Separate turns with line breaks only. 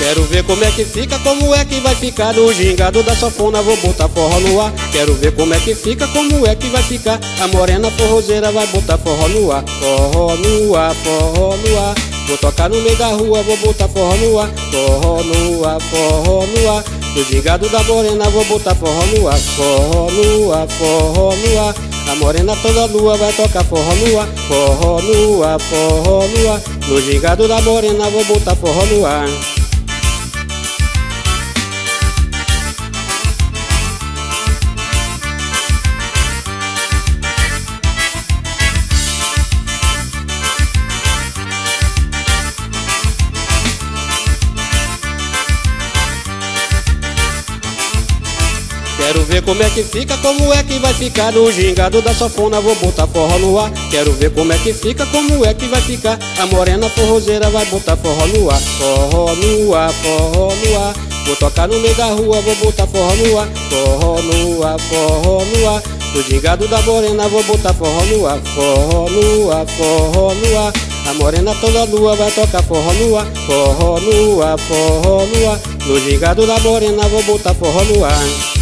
Quero ver como é que fica, como é que vai ficar. No gingado da sanfona vou botar forró no ar. Quero ver como é que fica, como é que vai ficar. A morena forrozeira vai botar forró no ar. Forró no ar, forró no ar. Vou tocar no meio da rua, vou botar forró no ar. Forró no ar, forró no ar. No gingado da morena vou botar forró no ar. Forró no ar, forró no ar. A morena toda lua vai tocar forró no ar. Forró no ar, forró no ar. No gingado da morena vou botar forró no ar. Quero ver como é que fica, como é que vai ficar. No gingado da sanfona vou botar forró no ar. Quero ver como é que fica, como é que vai ficar. A morena forrozeira vai botar forró no ar. Forró no ar, forró no ar. Vou tocar no meio da rua, vou botar forró no ar. Forró no ar, forró no ar. No gingado da morena vou botar forró no ar. Forró no ar, forró no ar. A morena toda lua vai tocar forró no ar. Forró no ar, forró no ar. No gingado da morena vou botar forró no ar.